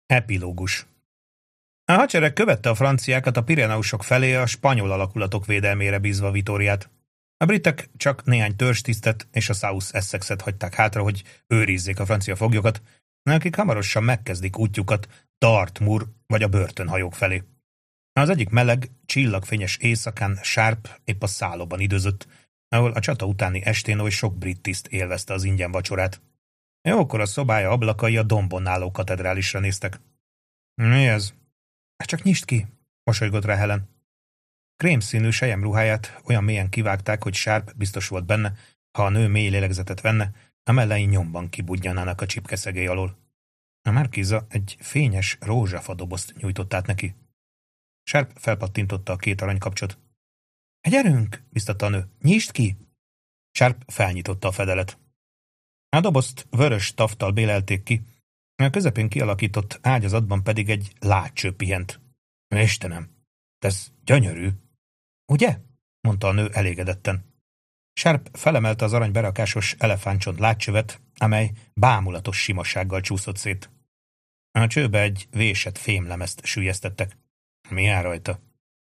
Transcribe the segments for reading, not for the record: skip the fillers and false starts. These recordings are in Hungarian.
Epilógus. A hadsereg követte a franciákat a Pireneusok felé a spanyol alakulatok védelmére bízva Vitóriát. A britek csak néhány törzstisztet és a South Essexet hagyták hátra, hogy őrizzék a francia foglyokat, akik hamarosan megkezdik útjukat Dartmoor vagy a börtönhajók felé. Az egyik meleg, csillagfényes éjszakán Sharp épp a szállóban időzött, ahol a csata utáni estén oly sok brit tiszt élvezte az ingyen vacsorát. Jókor a szobája ablakai a dombon álló katedrálisra néztek. Mi ez? Csak nyisd ki, mosolygott rá Helen. Krémszínű selyemruháját olyan mélyen kivágták, hogy Sharp biztos volt benne, ha a nő mély lélegzetet venne, a mellei nyomban kibudjanának a csipkeszegély alól. A márkíza egy fényes rózsafadobozt nyújtott át neki. Sharp felpattintotta a két aranykapcsot. Gyerünk, biztatta a nő, nyisd ki! Sharp felnyitotta a fedelet. A dobozt vörös taftal bélelték ki, a közepén kialakított ágyazatban pedig egy látcső pihent. Istenem, ez gyönyörű! Ugye? Mondta a nő elégedetten. Sharp felemelte az aranyberakásos elefántcsont látcsövet, amely bámulatos simasággal csúszott szét. A csőbe egy vésett fémlemezt süllyesztettek. Mi áll rajta?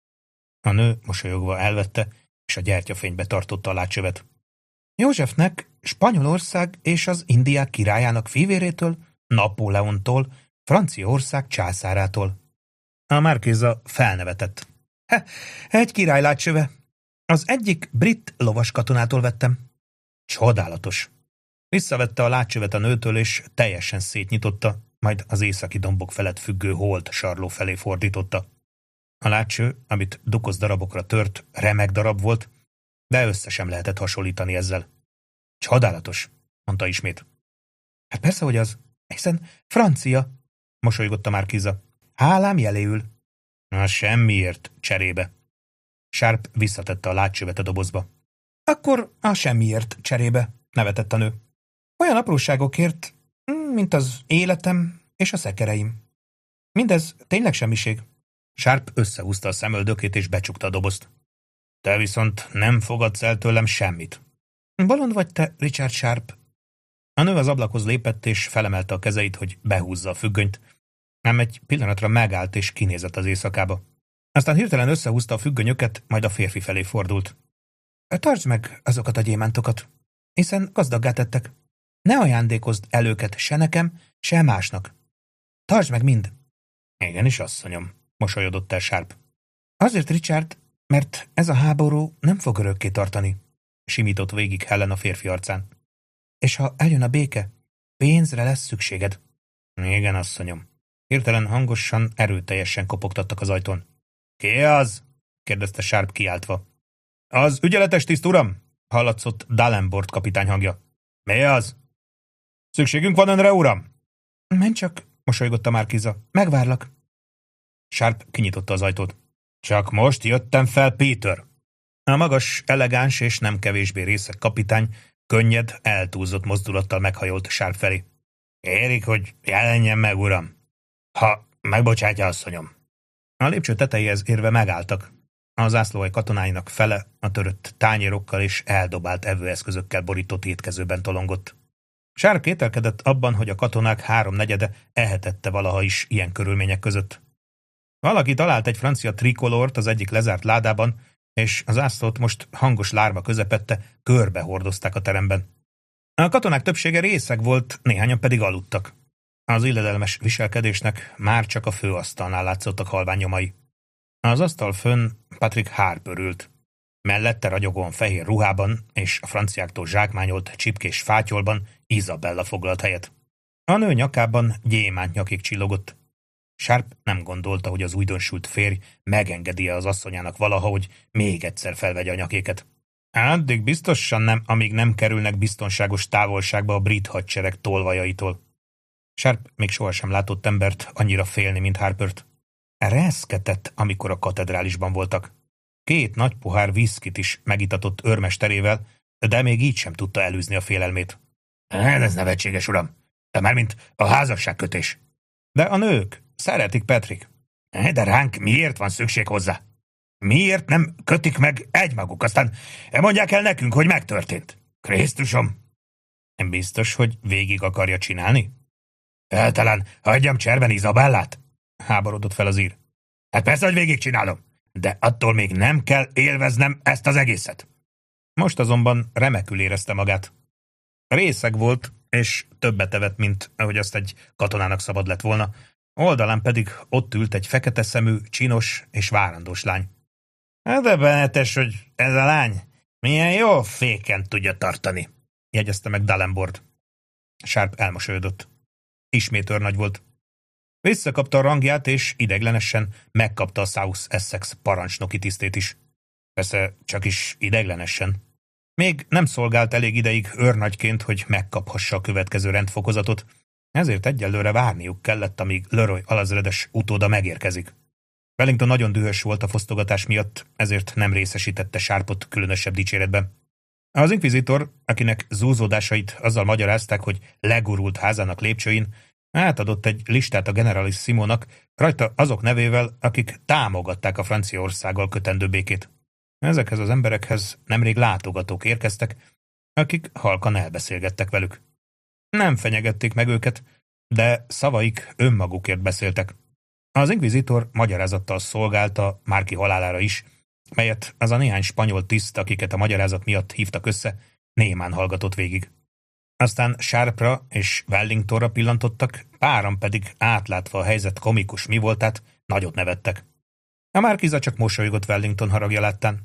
A nő mosolyogva elvette, és a gyertyafénybe tartotta a látcsövet. Józsefnek, Spanyolország és az Indiák királyának fivérétől, Napóleontól, Franciaország császárától. A márkéza felnevetett. Egy király látcsöve. Az egyik brit lovas katonától vettem. Csodálatos. Visszavette a látcsövet a nőtől, és teljesen szétnyitotta, majd az északi dombok felett függő holt sarló felé fordította. A látcső, amit dukosz darabokra tört, remek darab volt, de össze sem lehetett hasonlítani ezzel. Csodálatos, mondta ismét. Hát persze, hogy az, hiszen francia, mosolygott a márkíza. Hálám jeléül. Na, semmiért cserébe. Sharp visszatette a látcsövet a dobozba. Akkor a semmiért cserébe, nevetett a nő. Olyan apróságokért, mint az életem és a szekereim. Mindez tényleg semmiség. Sharp összehúzta a szemöldökét és becsukta a dobozt. Te viszont nem fogadsz el tőlem semmit. Bolond vagy te, Richard Sharp? A nő az ablakhoz lépett és felemelte a kezeit, hogy behúzza a függönyt, ám egy pillanatra megállt és kinézett az éjszakába. Aztán hirtelen összehúzta a függönyöket, majd a férfi felé fordult. Tartsd meg azokat a gyémántokat, hiszen gazdaggá tettek. Ne ajándékozd el őket se nekem, se másnak. Tartsd meg mind. Igenis, asszonyom, mosolyodott el Sharp. Azért, Richard, mert ez a háború nem fog örökké tartani, simított végig Helen a férfi arcán. És ha eljön a béke, pénzre lesz szükséged. Igen, asszonyom. Hirtelen hangosan, erőteljesen kopogtattak az ajtón. Ki az? kérdezte Sharp kiáltva. Az ügyeletes tiszt, uram? Hallatszott Dalenbord kapitány hangja. Mi az? Szükségünk van önre, uram? Menj csak, mosolygott a márkíza. Megvárlak. Sharp kinyitotta az ajtót. Csak most jöttem fel, Peter. A magas, elegáns és nem kevésbé részeg kapitány könnyed, eltúlzott mozdulattal meghajolt Sharp felé. Kérik, hogy jelenjen meg, uram. Ha megbocsátja, asszonyom. A lépcső tetejéhez érve megálltak. A zászlóhely katonáinak fele a törött tányérokkal és eldobált evőeszközökkel borított étkezőben tolongott. Sharp kételkedett abban, hogy a katonák háromnegyede ehetette valaha is ilyen körülmények között. Valaki talált egy francia trikolort az egyik lezárt ládában, és az zászlót most hangos lárma közepette körbe hordozták a teremben. A katonák többsége részeg volt, néhányan pedig aludtak. Az illedelmes viselkedésnek már csak a főasztalnál látszottak halvány nyomai. Az asztal fönn Patrick Harper ült. Mellette ragyogóan fehér ruhában és a franciáktól zsákmányolt csipkés fátyolban Isabella foglalt helyet. A nő nyakában gyémánt nyakig csillogott. Sharp nem gondolta, hogy az újdonsült férj megengedi-e az asszonyának valaha, hogy még egyszer felvegye a nyakéket. Addig biztosan nem, amíg nem kerülnek biztonságos távolságba a brit hadsereg tolvajaitól. Sharp még sohasem látott embert annyira félni, mint Harpert. Reszketett, amikor a katedrálisban voltak. 2 nagy pohár viszkit is megitatott őrmesterével, de még így sem tudta elűzni a félelmét. Ez nevetséges, uram. De mármint a házasságkötés. De a nők szeretik Patrick. De ránk miért van szükség hozzá? Miért nem kötik meg egymaguk, aztán mondják el nekünk, hogy megtörtént? Krisztusom! Biztos, hogy végig akarja csinálni? Talán hagyjam cserben Izabellát? Háborodott fel az ír. Hát persze, hogy végigcsinálom, de attól még nem kell élveznem ezt az egészet. Most azonban remekül érezte magát. Részeg volt, és többet evett, mint ahogy azt egy katonának szabad lett volna, oldalán pedig ott ült egy fekete szemű, csinos és várandós lány. De benetes, hogy ez a lány milyen jó féken tudja tartani, jegyezte meg Dalembord. Sharp elmosolyodott. Ismét őrnagy volt. Visszakapta a rangját, és ideiglenesen megkapta a South Essex parancsnoki tisztét is. Persze csak is ideiglenesen. Még nem szolgált elég ideig őrnagyként, hogy megkaphassa a következő rendfokozatot, ezért egyelőre várniuk kellett, amíg Leroy alezredes utóda megérkezik. Wellington nagyon dühös volt a fosztogatás miatt, ezért nem részesítette Sharpot különösebb dicséretben. Az inkvizitor, akinek zúzódásait azzal magyarázták, hogy legurult házának lépcsőin, átadott egy listát a generalissimónak, rajta azok nevével, akik támogatták a Franciaországgal kötendő békét. Ezekhez az emberekhez nemrég látogatók érkeztek, akik halkan elbeszélgettek velük. Nem fenyegették meg őket, de szavaik önmagukért beszéltek. Az inkvizitor magyarázattal szolgálta Márki halálára is, melyet az a néhány spanyol tiszt, akiket a magyarázat miatt hívtak össze, némán hallgatott végig. Aztán Sharpra és Wellingtonra pillantottak, páran pedig átlátva a helyzet komikus mivoltát, nagyot nevettek. A márkiza csak mosolygott Wellington haragja láttán.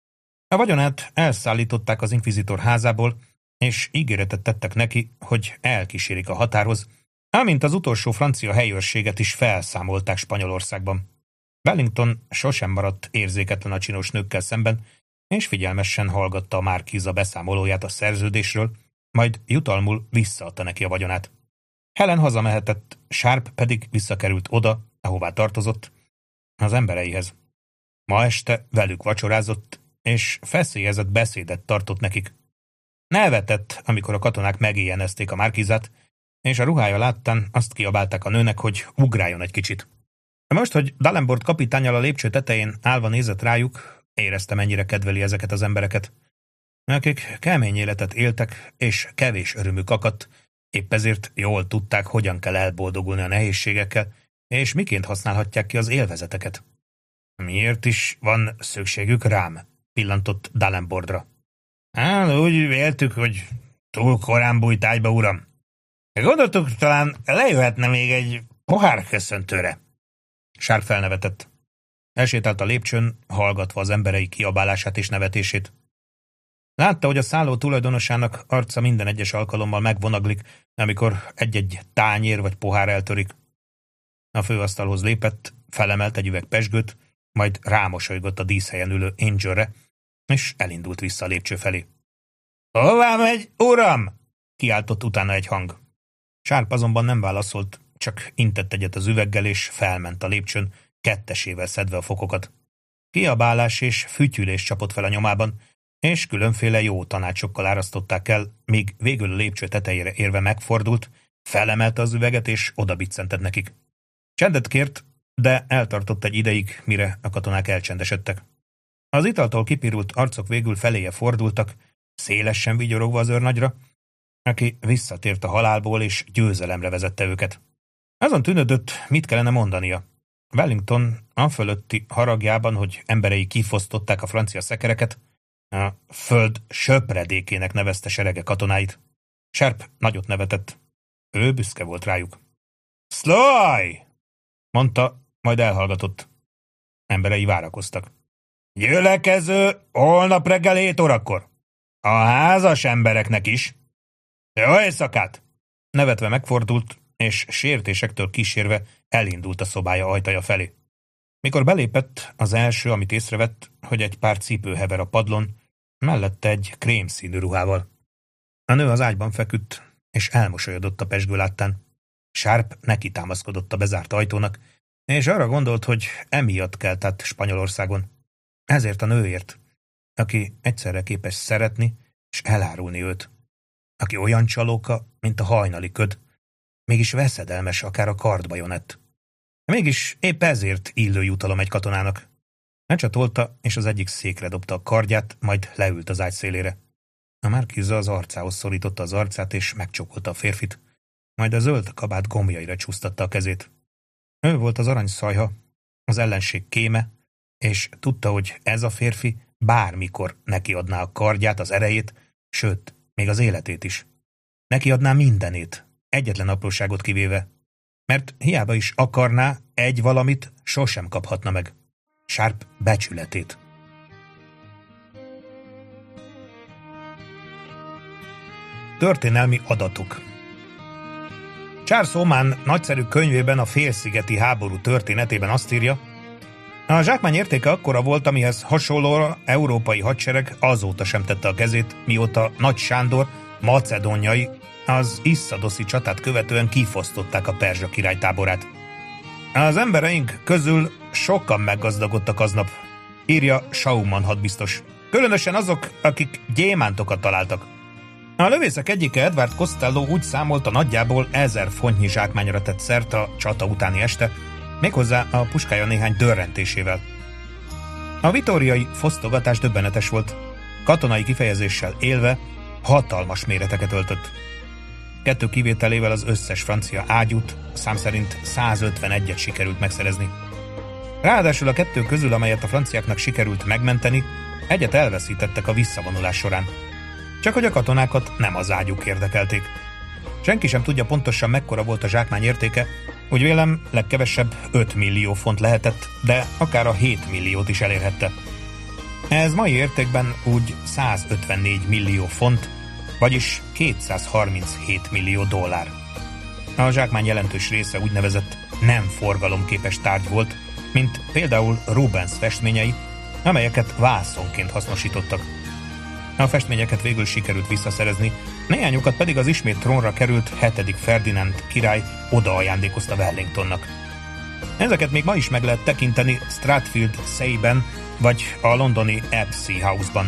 A vagyonát elszállították az inkvizitor házából, és ígéretet tettek neki, hogy elkísérik a határhoz, amint az utolsó francia helyőrséget is felszámolták Spanyolországban. Wellington sosem maradt érzéketlen a csinos nőkkel szemben, és figyelmesen hallgatta a márkiza beszámolóját a szerződésről, majd jutalmul visszaadta neki a vagyonát. Helen hazamehetett, Sharp pedig visszakerült oda, ahová tartozott, az embereihez. Ma este velük vacsorázott, és feszélyezett beszédet tartott nekik. Nevetett, amikor a katonák megéjjenezték a márkizát, és a ruhája láttán azt kiabálták a nőnek, hogy ugráljon egy kicsit. Most, hogy Dalembord kapitánnyal a lépcső tetején állva nézett rájuk, érezte, mennyire kedveli ezeket az embereket. Akik kemény életet éltek, és kevés örömük akadt, épp ezért jól tudták, hogyan kell elboldogulni a nehézségekkel, és miként használhatják ki az élvezeteket. Miért is van szükségük rám? Pillantott Dalembordra. Úgy véltük, hogy túl korán bújt ágyba, uram. Gondoltuk, talán lejöhetne még egy pohár köszöntőre. Sharp felnevetett. Elsétált a lépcsőn, hallgatva az emberei kiabálását és nevetését. Látta, hogy a szálló tulajdonosának arca minden egyes alkalommal megvonaglik, amikor egy-egy tányér vagy pohár eltörik. A főasztalhoz lépett, felemelt egy üveg pezsgőt, majd rámosolygott a díszhelyen ülő Angelre, és elindult vissza a lépcső felé. Hová megy, uram? Kiáltott utána egy hang. Sharp azonban nem válaszolt, csak intett egyet az üveggel, és felment a lépcsőn, kettesével szedve a fokokat. Kiabálás és fütyülés csapott fel a nyomában, és különféle jó tanácsokkal árasztották el, míg végül a lépcső tetejére érve megfordult, felemelte az üveget, és odabiccentett nekik. Csendet kért, de eltartott egy ideig, mire a katonák elcsendesedtek. Az italtól kipirult arcok végül feléje fordultak, szélesen vigyorogva az őrnagyra, aki visszatért a halálból, és győzelemre vezette őket. Azon tűnődött, mit kellene mondania. Wellington afölötti haragjában, hogy emberei kifosztották a francia szekereket, a föld söpredékének nevezte serege katonáit. Sharp nagyot nevetett. Ő büszke volt rájuk. Szlój! Mondta, majd elhallgatott. Emberei várakoztak. Gyülekező holnap reggel 7 órakor. A házas embereknek is. Jó éjszakát! Nevetve megfordult, és sértésektől kísérve elindult a szobája ajtaja felé. Mikor belépett, az első, amit észrevett, hogy egy pár cipő hever a padlón, mellette egy krémszínű ruhával. A nő az ágyban feküdt, és elmosolyodott a pezsgő láttán. Sharp neki támaszkodott a bezárt ajtónak, és arra gondolt, hogy emiatt kelt át Spanyolországon. Ezért a nőért, aki egyszerre képes szeretni és elárulni őt. Aki olyan csalóka, mint a hajnali köd, mégis veszedelmes akár a kardbajonett. Mégis épp ezért illő jutalom egy katonának. Lecsatolta, és az egyik székre dobta a kardját, majd leült az ágy szélére. A márkiza az arcához szorította az arcát, és megcsókolta a férfit. majd a zöld kabát gombjaira csúsztatta a kezét. Ő volt az aranyszajha, az ellenség kéme, és tudta, hogy ez a férfi bármikor nekiadná a kardját, az erejét, sőt, még az életét is. Nekiadná mindenét, egyetlen apróságot kivéve, mert hiába is akarná, egy valamit sosem kaphatna meg. Sharp becsületét. Történelmi adatok. Charles Oman nagyszerű könyvében a félszigeti háború történetében azt írja, a zsákmány értéke akkora volt, amihez hasonlóra európai hadsereg azóta sem tette a kezét, mióta Nagy Sándor macedóniai az Isszadoszi csatát követően kifosztották a perzsa király táborát. Az embereink közül sokan meggazdagodtak aznap, írja Schaumann hadbiztos. Különösen azok, akik gyémántokat találtak. A lövészek egyike, Edward Costello úgy számolta, nagyjából 1000 fontnyi zsákmányra tett szert a csata utáni este, méghozzá a puskája néhány dörrentésével. A vitóriai fosztogatás döbbenetes volt. Katonai kifejezéssel élve hatalmas méreteket öltött. 2 kivételével az összes francia ágyút, szám szerint 151-et sikerült megszerezni. Ráadásul a 2 közül, amelyet a franciáknak sikerült megmenteni, egyet elveszítettek a visszavonulás során. Csak hogy a katonákat nem az ágyuk érdekelték. Senki sem tudja pontosan, mekkora volt a zsákmány értéke, úgy vélem legkevesebb 5 millió font lehetett, de akár a 7 milliót is elérhette. Ez mai értékben úgy 154 millió font, vagyis 237 millió dollár. A zsákmány jelentős része úgynevezett nem forgalomképes tárgy volt, mint például Rubens festményei, amelyeket vászonként hasznosítottak. A festményeket végül sikerült visszaszerezni, néhányukat pedig az ismét trónra került 7. Ferdinánd király odaajándékozta Wellingtonnak. Ezeket még ma is meg lehet tekinteni Stratfield Say-ben vagy a londoni Apsley House-ban.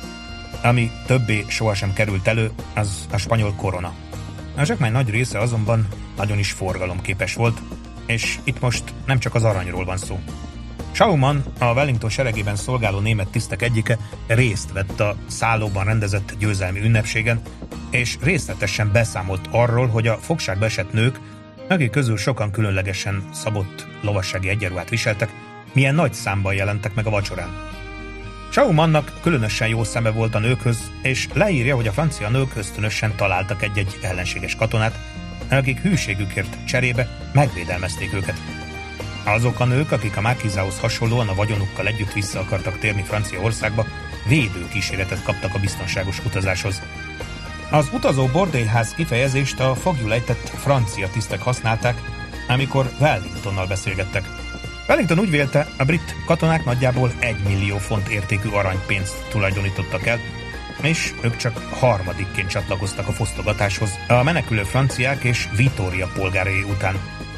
Ami többé sohasem került elő, az a spanyol korona. A zsákmány nagy része azonban nagyon is forgalomképes volt, és itt most nem csak az aranyról van szó. Schaumann, a Wellington seregében szolgáló német tisztek egyike, részt vett a szállóban rendezett győzelmi ünnepségen, és részletesen beszámolt arról, hogy a fogságba esett nők, akik közül sokan különlegesen szabott lovassági egyenruhát viseltek, milyen nagy számban jelentek meg a vacsorán. Schaumannnak különösen jó szeme volt a nőkhöz, és leírja, hogy a francia nők ösztönösen találtak egy-egy ellenséges katonát, akik hűségükért cserébe megvédelmezték őket. Azok a nők, akik a márkízához hasonlóan a vagyonukkal együtt vissza akartak térni Franciaországba, védőkíséretet kaptak a biztonságos utazáshoz. Az utazó bordélyház kifejezést a foglyul ejtett francia tisztek használták, amikor Wellingtonnal beszélgettek. Wellington úgy vélte, a brit katonák nagyjából 1 millió font értékű aranypénzt tulajdonítottak el, és ők csak harmadikként csatlakoztak a fosztogatáshoz a menekülő franciák és Vitória polgárai után.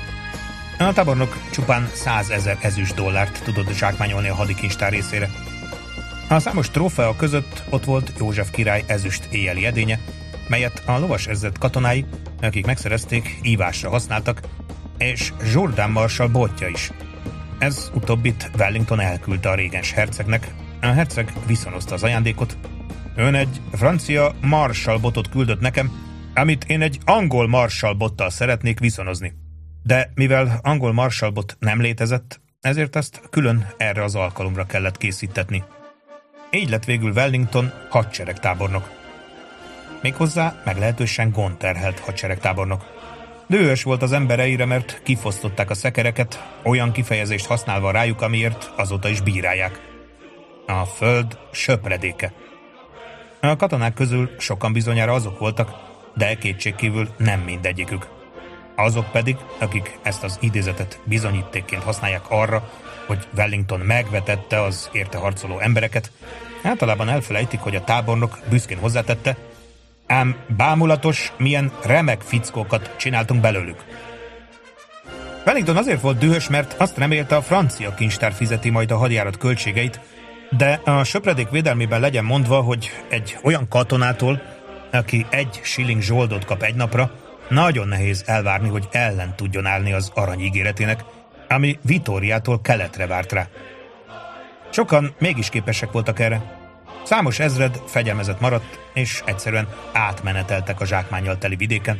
A tábornok csupán 100 000 ezüst dollárt tudott zsákmányolni a hadikincstár részére. A számos trófea között ott volt József király ezüst éjjeli edénye, melyet a lovas ezred katonái, akik megszerezték, ívásra használtak, és Jourdan marsall botja is. Ez utóbbit Wellington elküldte a régens hercegnek, a herceg viszonozta az ajándékot. Ön egy francia marshall botot küldött nekem, amit én egy angol marshall bottal szeretnék viszonozni. De mivel angol marshall bot nem létezett, ezért ezt külön erre az alkalomra kellett készítetni. Így lett végül Wellington hadseregtábornok. Méghozzá meglehetősen gondterhelt hadseregtábornok. Dühös volt az embereire, mert kifosztották a szekereket, olyan kifejezést használva rájuk, amiért azóta is bírálják. A föld söpredéke. A katonák közül sokan bizonyára azok voltak, de kétségkívül nem mindegyikük. Azok pedig, akik ezt az idézetet bizonyítékként használják arra, hogy Wellington megvetette az érte harcoló embereket, általában elfelejtik, hogy a tábornok büszkén hozzátette, ám bámulatos, milyen remek fickókat csináltunk belőlük. Wellington azért volt dühös, mert azt remélte, a francia kincstár fizeti majd a hadjárat költségeit, de a söpredék védelmében legyen mondva, hogy egy olyan katonától, aki 1 shilling zsoldot kap egy napra, nagyon nehéz elvárni, hogy ellen tudjon állni az arany ígéretének, ami Vitóriától keletre várt rá. Sokan mégis képesek voltak erre. Számos ezred fegyelmezett maradt, és egyszerűen átmeneteltek a zsákmánnyal teli vidéken,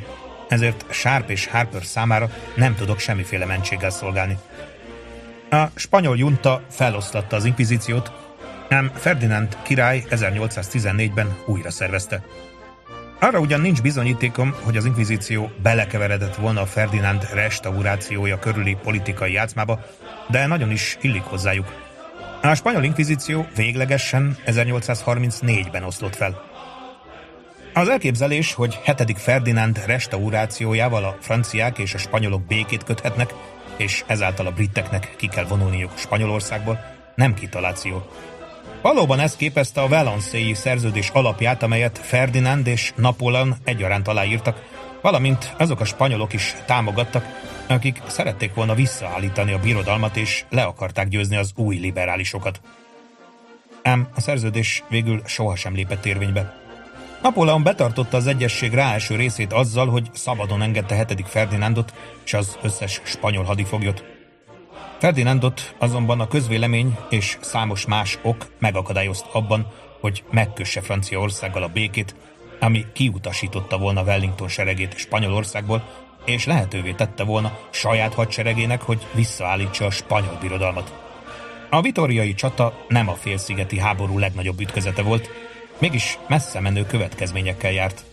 ezért Sharp és Harper számára nem tudok semmiféle mentséggel szolgálni. A spanyol junta feloszlatta az inkvizíciót, ám Ferdinánd király 1814-ben újra szervezte. Arra ugyan nincs bizonyítékom, hogy az inkvizíció belekeveredett volna a Ferdinánd restaurációja körüli politikai játszmába, de nagyon is illik hozzájuk. A spanyol inkvizíció véglegesen 1834-ben oszlott fel. Az elképzelés, hogy 7. Ferdinánd restaurációjával a franciák és a spanyolok békét köthetnek, és ezáltal a briteknek ki kell vonulniuk Spanyolországból, nem kitaláció. Valóban ez képezte a Valencei szerződés alapját, amelyet Ferdinánd és Napóleon egyaránt aláírtak, valamint azok a spanyolok is támogattak, akik szerették volna visszaállítani a birodalmat és le akarták győzni az új liberálisokat. Ám a szerződés végül sohasem lépett érvénybe. Napóleon betartotta az egyezség ráeső részét azzal, hogy szabadon engedte 7. Ferdinándot és az összes spanyol hadifoglyot. Ferdinándot azonban a közvélemény és számos más ok megakadályozta abban, hogy megkösse Franciaországgal a békét, ami kiutasította volna Wellington seregét Spanyolországból, és lehetővé tette volna saját hadseregének, hogy visszaállítsa a spanyol birodalmat. A vitóriai csata nem a félszigeti háború legnagyobb ütközete volt, mégis messze menő következményekkel járt.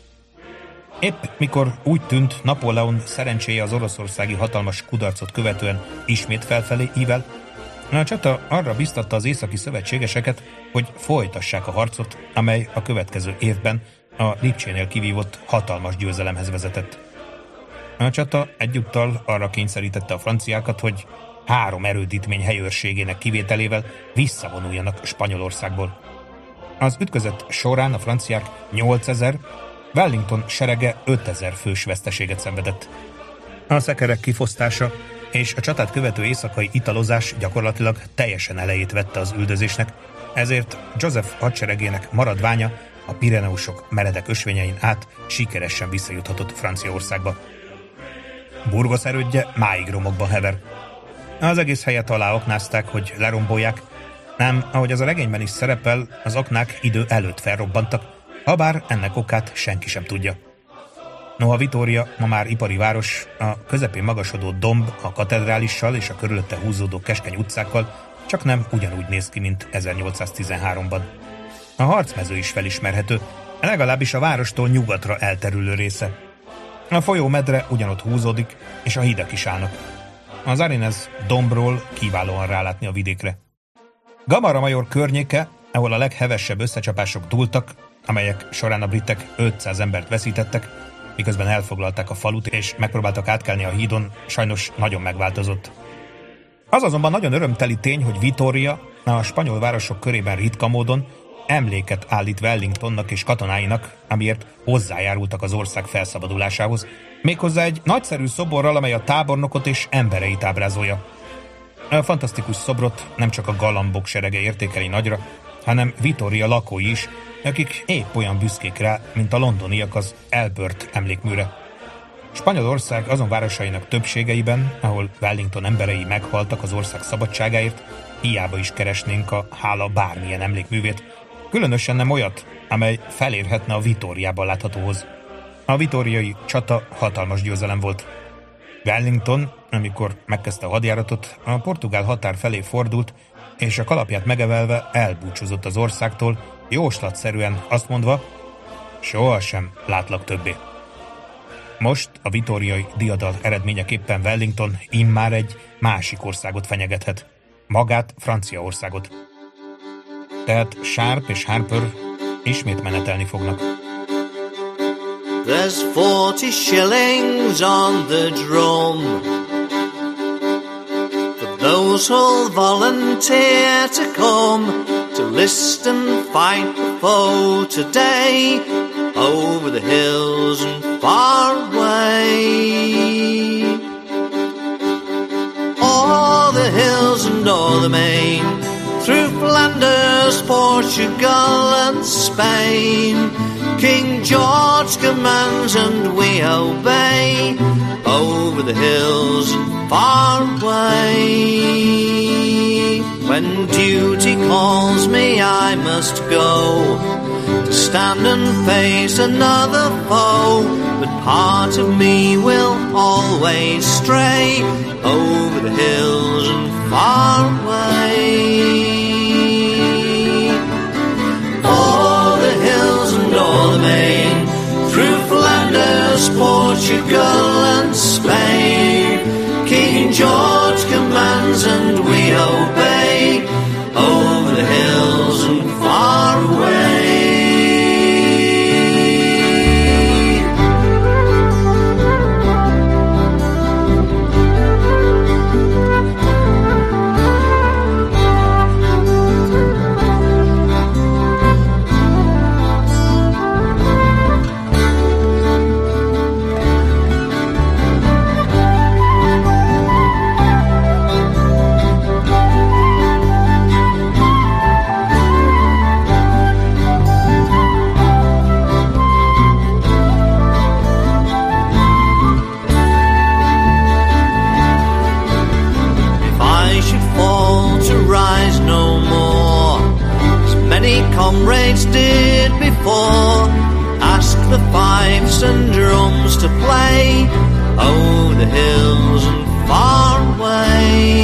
Épp mikor úgy tűnt, Napóleon szerencséje az oroszországi hatalmas kudarcot követően ismét felfelé ível, a csata arra biztatta az északi szövetségeseket, hogy folytassák a harcot, amely a következő évben a Lipcsénél kivívott hatalmas győzelemhez vezetett. A csata egyúttal arra kényszerítette a franciákat, hogy 3 erődítmény helyőrségének kivételével visszavonuljanak Spanyolországból. Az ütközet során a franciák 8000, Wellington serege 5000 fős veszteséget szenvedett. A szekerek kifosztása és a csatát követő éjszakai italozás gyakorlatilag teljesen elejét vette az üldözésnek, ezért Joseph hadseregének maradványa a Pireneusok meredek ösvényein át sikeresen visszajuthatott Franciaországba. Burgos erődje máig romokban hever. Az egész helyet aláoknázták, hogy lerombolják, ám ahogy az a regényben is szerepel, az aknák idő előtt felrobbantak, habár ennek okát senki sem tudja. Noha Vitória ma már ipari város, a közepén magasodó domb a katedrálissal és a körülötte húzódó keskeny utcákkal csak nem ugyanúgy néz ki, mint 1813-ban. A harcmező is felismerhető, legalábbis a várostól nyugatra elterülő része. A folyómedre ugyanott húzódik, és a hidak is állnak. Az Arinez dombról kiválóan rálátni a vidékre. Gamara major környéke, ahol a leghevesebb összecsapások dúltak, amelyek során a britek 500 embert veszítettek, miközben elfoglalták a falut és megpróbáltak átkelni a hídon, sajnos nagyon megváltozott. Az azonban nagyon örömteli tény, hogy Vitória a spanyol városok körében ritka módon emléket állít Wellingtonnak és katonáinak, amiért hozzájárultak az ország felszabadulásához, méghozzá egy nagyszerű szoborral, amely a tábornokot és embereit ábrázolja. A fantasztikus szobrot nem csak a galambok serege értékeli nagyra, hanem Vitória lakói is, akik épp olyan büszkék rá, mint a londoniak az Albert emlékműre. Spanyolország azon városainak többségeiben, ahol Wellington emberei meghaltak az ország szabadságáért, hiába is keresnénk a hála bármilyen emlékművét, különösen nem olyat, amely felérhetne a Vitóriában láthatóhoz. A vitóriai csata hatalmas győzelem volt. Wellington, amikor megkezdte a hadjáratot, a portugál határ felé fordult, és a kalapját megevelve elbúcsúzott az országtól, jóslatszerűen azt mondva, sohasem látlak többé. Most a vitóriai diadal eredményeképpen Wellington immár egy másik országot fenyegethet, magát Franciaországot. Tehát Sharp és Harper ismét menetelni fognak. There's 40 shillings on the drum for those who'll volunteer to come to list and fight the foe today over the hills and far away. O'er the hills and o'er the main, through Flanders, Portugal and Spain, King George commands and we obey, over the hills and far away. When duty calls me I must go to stand and face another foe, but part of me will always stray over the hills and far away. O'er the hills and o'er the main, through Flanders, Portugal and Spain, King George commands and we obey, over the hills and far away. Comrades did before, ask the fifes and drums to play, over the hills and far away.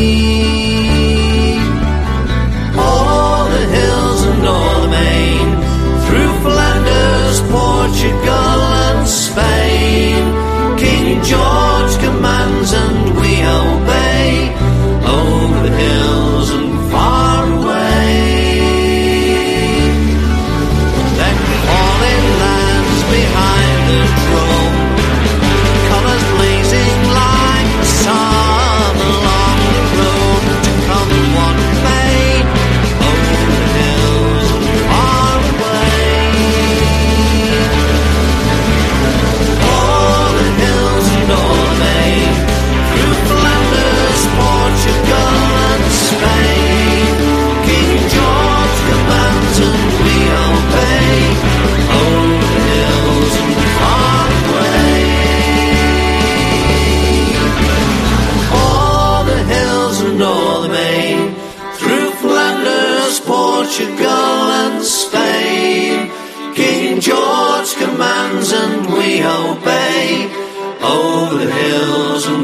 O'er the hills and o'er the main, through Flanders, Portugal and Spain, King George commands and we obey, over the hills and far away. Behind the drum, colours blazing like the sun along the road to come one may, over the hills and far away. O'er the hills and o'er the main, through Flanders, Portugal and Spain, King George commands and we obey, over the hills and far away. All the hills and all the main, through Flanders, Portugal and Spain, King George commands and we obey, over the hills and